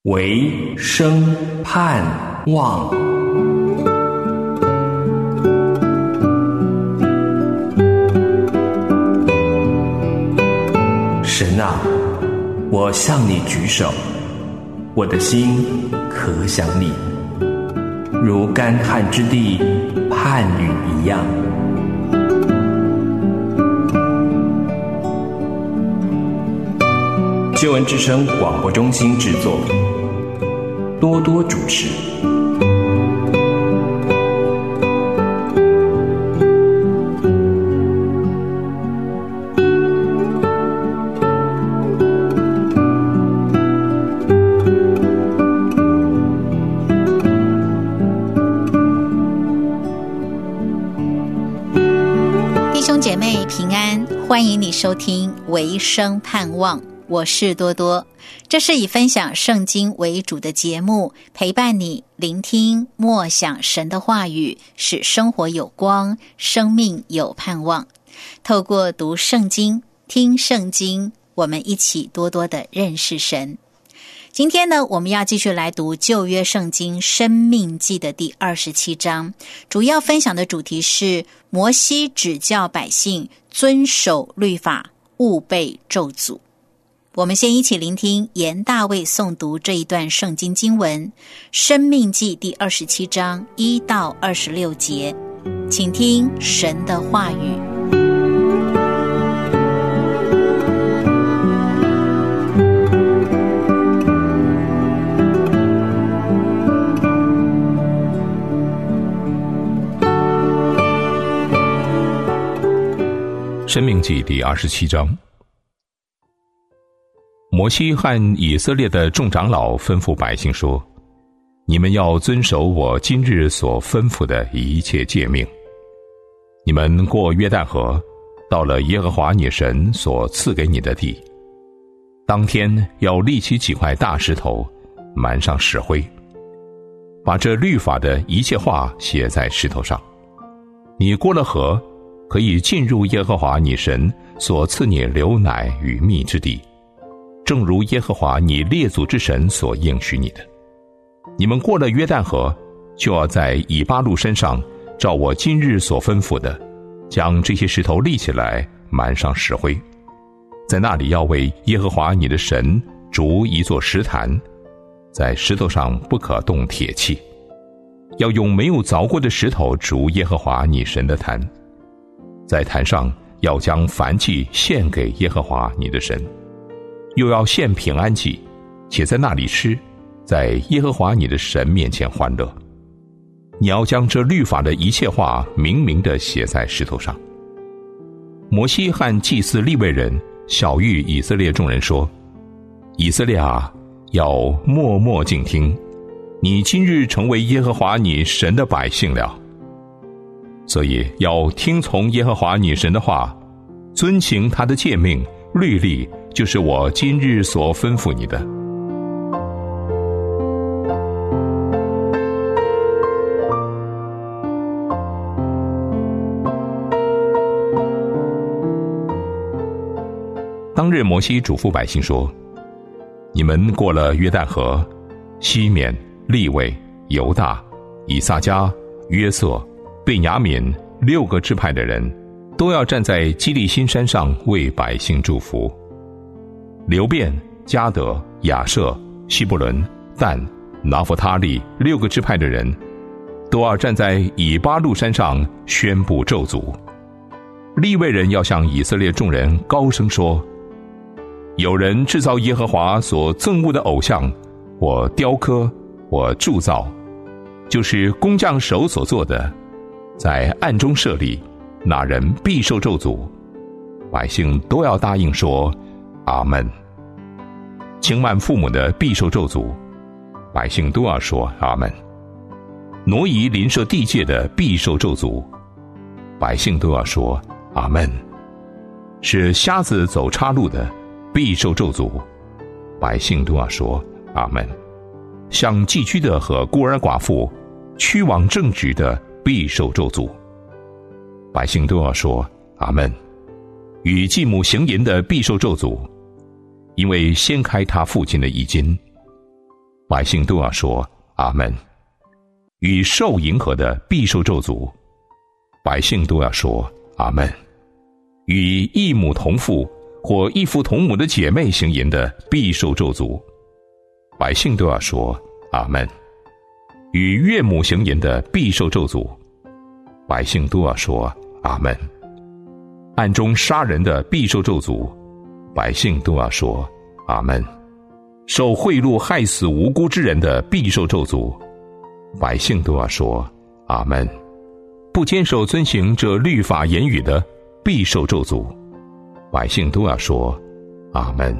唯生盼望。神啊，我向你举手，我的心可想你，如干旱之地盼雨一样。救恩之声广播中心制作，多多主持。 弟兄姐妹平安，欢迎你收听唯生盼望，我是多多。这是以分享圣经为主的节目，陪伴你聆听默想神的话语，使生活有光，生命有盼望。透过读圣经、听圣经，我们一起多多的认识神。今天呢，我们要继续来读旧约圣经申命记的第27章，主要分享的主题是摩西指教百姓遵守律法，勿被咒诅。我们先一起聆听严大卫诵读这一段圣经经文，申命记第27章1到26节，请听神的话语。 申命记第27章。摩西和以色列的众长老吩咐百姓说：你们要遵守我今日所吩咐的一切诫命。你们过约旦河，到了耶和华你神所赐给你的地，当天要立起几块大石头，满上石灰，把这律法的一切话写在石头上。你过了河，可以进入耶和华你神所赐你流奶与蜜之地，正如耶和华你列祖之神所应许你的。你们过了约旦河，就要在以巴路山上照我今日所吩咐的，将这些石头立起来，满上石灰。在那里要为耶和华你的神筑一座石坛，在石头上不可动铁器，要用没有凿过的石头筑耶和华你神的坛。在坛上要将燔祭献给耶和华你的神，又要献平安祭，且在那里吃，在耶和华你的神面前欢乐。你要将这律法的一切话明明地写在石头上。摩西和祭司利未人晓谕以色列众人说：以色列啊，要默默静听，你今日成为耶和华你神的百姓了。所以要听从耶和华你神的话，遵行他的诫命律例，就是我今日所吩咐你的。当日摩西嘱咐百姓说：你们过了约旦河，西缅、利未、犹大、以撒迦、约瑟、便雅悯6个支派的人，都要站在基利心山上为百姓祝福。流便、迦得、亚设、希伯伦、但、拿弗他利6个支派的人，都要站在以巴路山上宣布咒诅。利未人要向以色列众人高声说：有人制造耶和华所憎恶的偶像，或雕刻，或铸造，就是工匠手所做的，在暗中设立，那人必受咒诅。百姓都要答应说阿们。轻慢父母的必受咒诅，百姓都要说阿们。挪移邻舍地界的必受咒诅，百姓都要说阿们。使瞎子走岔路的必受咒诅，百姓都要说阿们。像寄居的和孤儿寡妇，屈枉正直的必受咒诅，百姓都要说阿们。与继母行淫的必受咒诅，因为掀开他父亲的衣襟。 百姓都要说阿们。与兽迎合的必受咒诅，百姓都要说阿们。与异母同父或异父同母的姐妹行淫的必受咒诅，百姓都要说阿们。与岳母行淫的必受咒诅，百姓都要说阿们。暗中杀人的必受咒诅，百姓都要说阿们。受贿赂害死无辜之人的必受咒诅，百姓都要说阿们。不坚守遵行这律法言语的必受咒诅，百姓都要说阿们。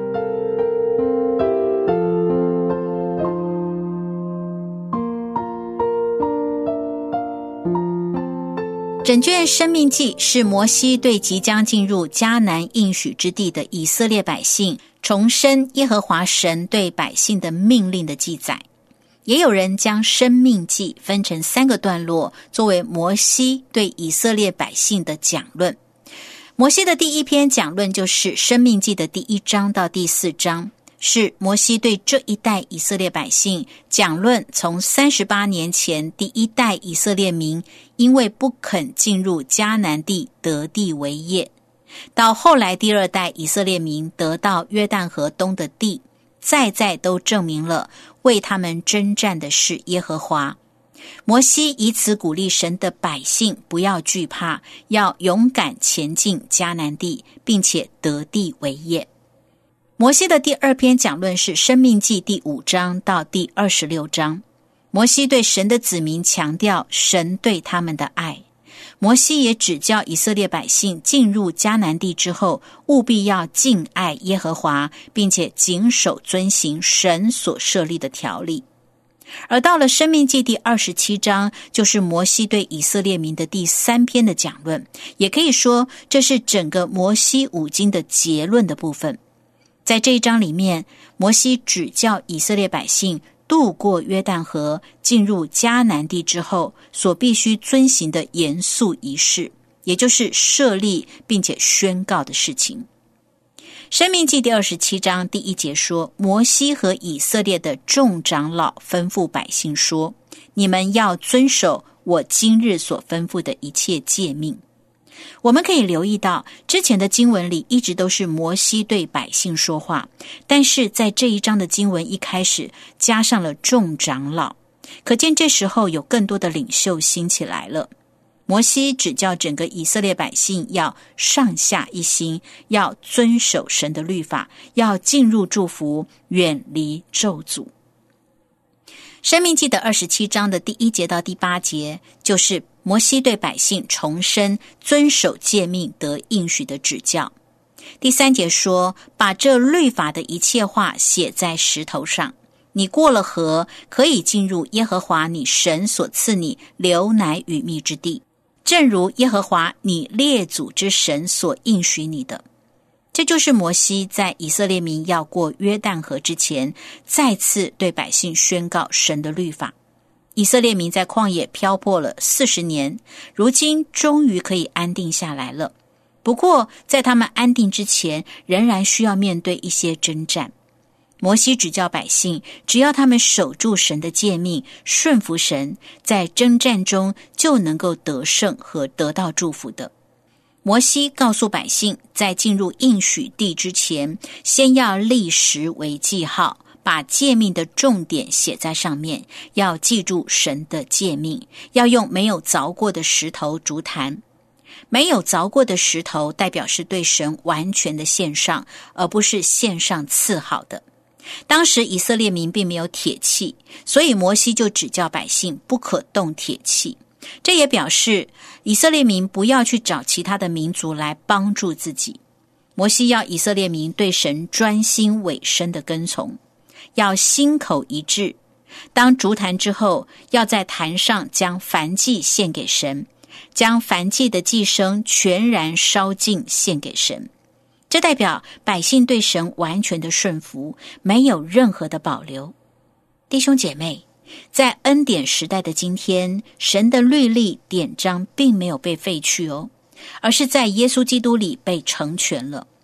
整卷申命记是摩西对即将进入迦南应许之地的以色列百姓重申耶和华神对百姓的命令的记载。也有人将申命记分成3个段落，作为摩西对以色列百姓的讲论。摩西的第一篇讲论就是申命记的第1章到第4章，是摩西对这一代以色列百姓讲论从38年前第一代以色列民因为不肯进入迦南地得地为业，到后来第2代以色列民得到约旦河东的地，再都证明了为他们征战的是耶和华。摩西以此鼓励神的百姓不要惧怕，要勇敢前进迦南地，并且得地为业。摩西的第2篇讲论是申命记第5章到第26章。摩西对神的子民强调神对他们的爱。摩西也指教以色列百姓进入迦南地之后，务必要敬爱耶和华，并且谨守遵行神所设立的条例。而到了申命记第27章，就是摩西对以色列民的第3篇的讲论，也可以说这是整个摩西5经的结论的部分。在这一章里面，摩西指教以色列百姓渡过约旦河进入迦南地之后所必须遵行的严肃仪式，也就是设立并且宣告的事情。申命记第27章第1节说，摩西和以色列的众长老吩咐百姓说，你们要遵守我今日所吩咐的一切诫命。我们可以留意到，之前的经文里一直都是摩西对百姓说话，但是在这一章的经文一开始加上了众长老，可见这时候有更多的领袖兴起来了。摩西指教整个以色列百姓要上下一心，要遵守神的律法，要进入祝福，远离咒诅。申命记的27章的第1节到第8节，就是摩西对百姓重申遵守诫命得应许的指教。第3节说，把这律法的一切话写在石头上，你过了河，可以进入耶和华你神所赐你流奶与蜜之地，正如耶和华你列祖之神所应许你的。这就是摩西在以色列民要过约旦河之前，再次对百姓宣告神的律法。以色列民在旷野漂泊了40年，如今终于可以安定下来了。不过在他们安定之前，仍然需要面对一些征战。摩西指教百姓，只要他们守住神的诫命，顺服神，在征战中就能够得胜和得到祝福的。摩西告诉百姓，在进入应许地之前，先要立石为记号，把诫命的重点写在上面，要记住神的诫命，要用没有凿过的石头筑坛。没有凿过的石头代表是对神完全的献上，而不是献上次好的。当时以色列民并没有铁器，所以摩西就指教百姓不可动铁器。这也表示以色列民不要去找其他的民族来帮助自己。摩西要以色列民对神专心委身的跟从，要心口一致。当筑坛之后，要在坛上将燔祭献给神，将燔祭的祭牲全然烧尽献给神。这代表百姓对神完全的顺服，没有任何的保留。弟兄姐妹，在恩典时代的今天，神的律例典章并没有被废去哦，而是在耶稣基督里被成全了。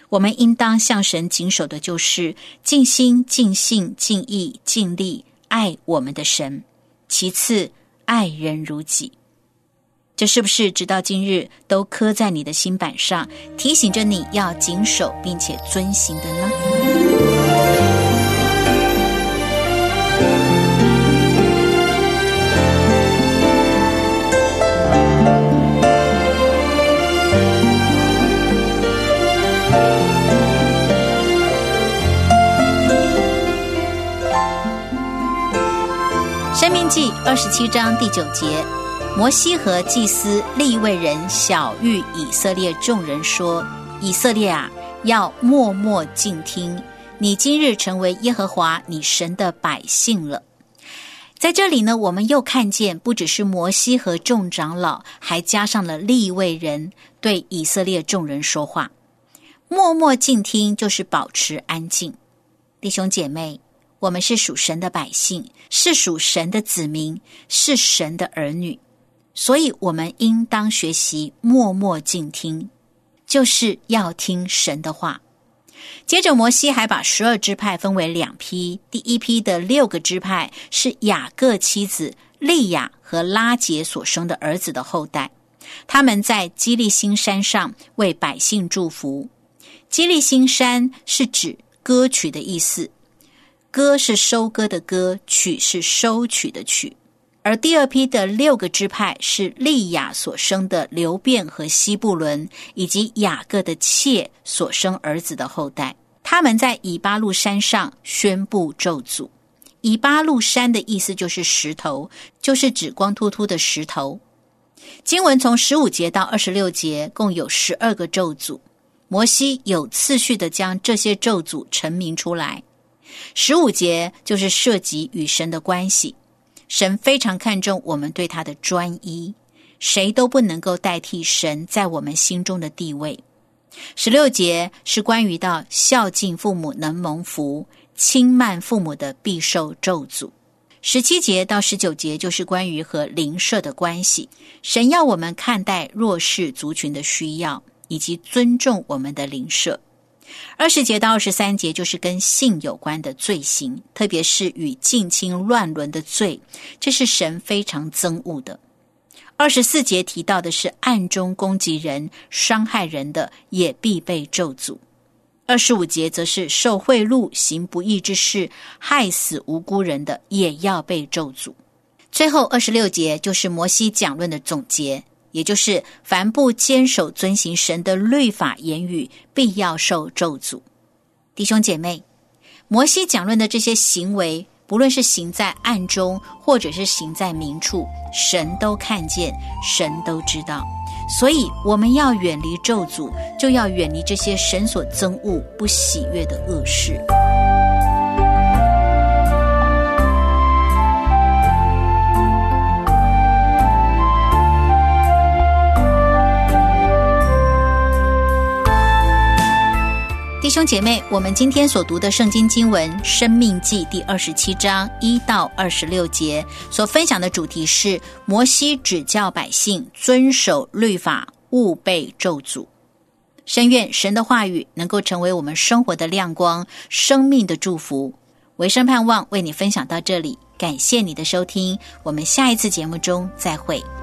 我们应当向神谨守的就是尽心、尽性、尽意、尽力爱我们的神，其次爱人如己。这是不是直到今日都刻在你的心板上，提醒着你要谨守并且遵行的呢？申命记27章第9节，摩西和祭司利未人晓谕以色列众人说：以色列啊，要默默静听，你今日成为耶和华你神的百姓了。在这里呢，我们又看见不只是摩西和众长老，还加上了利未人对以色列众人说话。默默静听就是保持安静。弟兄姐妹，我们是属神的百姓，是属神的子民，是神的儿女，所以我们应当学习默默静听，就是要听神的话。接着摩西还把12支派分为2批，第一批的6个支派是雅各妻子利亚和拉结所生的儿子的后代，他们在基利心山上为百姓祝福。基利心山是指歌曲的意思，歌是收割的歌，曲是收取的曲。而第二批的6个支派是利亚所生的流便和西布伦，以及雅各的妾所生儿子的后代，他们在以巴路山上宣布咒诅。以巴路山的意思就是石头，就是指光秃秃的石头。经文从15节到26节共有12个咒诅，摩西有次序地将这些咒诅陈明出来。15节就是涉及与神的关系，神非常看重我们对他的专一，谁都不能够代替神在我们心中的地位。16节是关于到孝敬父母能蒙福，轻慢父母的必受咒诅。17节到19节就是关于和邻舍的关系，神要我们看待弱势族群的需要，以及尊重我们的邻舍。20节到23节就是跟性有关的罪行，特别是与近亲乱伦的罪，这是神非常憎恶的。24节提到的是暗中攻击人、伤害人的，也必被咒诅。25节则是受贿赂、行不义之事、害死无辜人的，也要被咒诅。最后26节就是摩西讲论的总结，也就是凡不坚守遵行神的律法言语，必要受咒诅。弟兄姐妹，摩西讲论的这些行为，不论是行在暗中，或者是行在明处，神都看见，神都知道。所以我们要远离咒诅，就要远离这些神所憎恶、不喜悦的恶事。弟兄姐妹，我们今天所读的圣经经文《申命记》第27章1到26节所分享的主题是摩西指教百姓遵守律法，勿被咒诅。深愿神的话语能够成为我们生活的亮光，生命的祝福。维生盼望为你分享到这里，感谢你的收听，我们下一次节目中再会。